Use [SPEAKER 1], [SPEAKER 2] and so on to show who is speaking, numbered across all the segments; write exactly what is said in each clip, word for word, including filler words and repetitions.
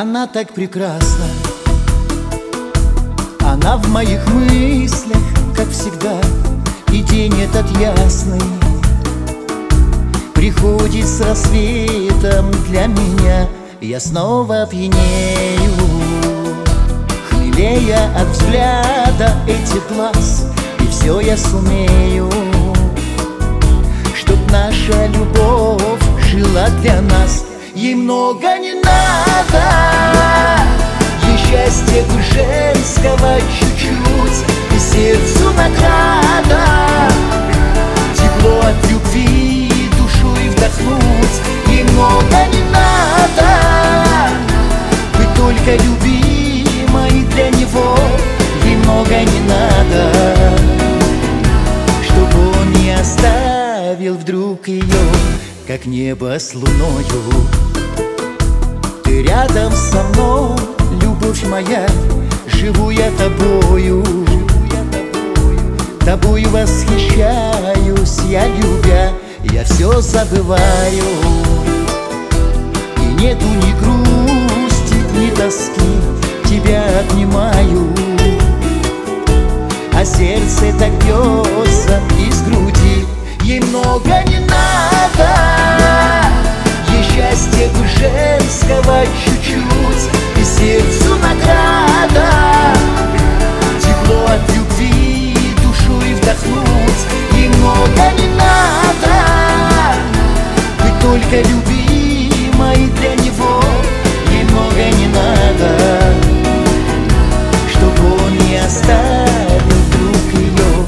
[SPEAKER 1] Она так прекрасна, она в моих мыслях, как всегда, и день этот ясный приходит с рассветом для меня. Я снова пьянею, хмелея от взгляда этих глаз, и все я сумею, чтоб наша любовь жила для нас. Ей много не надо, ей счастье бы женского чуть-чуть, и сердцу награда тепло от любви душой вдохнуть. Ей много не надо, быть только любимой для него. Ей много не надо, чтобы он не оставил вдруг ее, как небо с луною. Ты рядом со мной, любовь моя, живу я тобою, тобою восхищаюсь я, любя, я все забываю. И нету ни грусти, ни тоски, тебя обнимаю, а сердце так бьется из груди. Ей много не надо, ей счастье бы женского чуть-чуть, и сердцу награда тепло от любви душой вдохнуть. Ей много не надо, быть только любимой для него. Ей много не надо, чтобы он не оставил вдруг ее.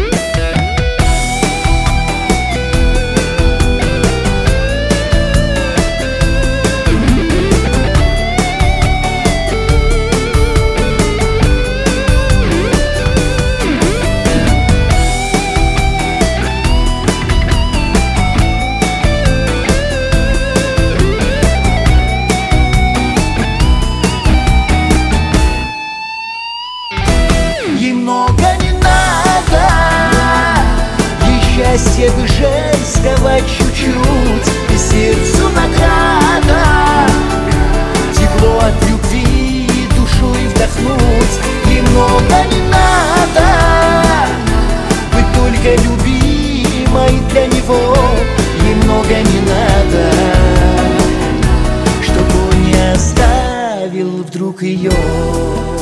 [SPEAKER 1] Ей много не надо, ей счастье бы женского чуть-чуть, и сердцу награда тепло от любви душой вдохнуть. Ей много не надо, быть только любимой для него. Ей много не надо, чтобы он не оставил вдруг ее.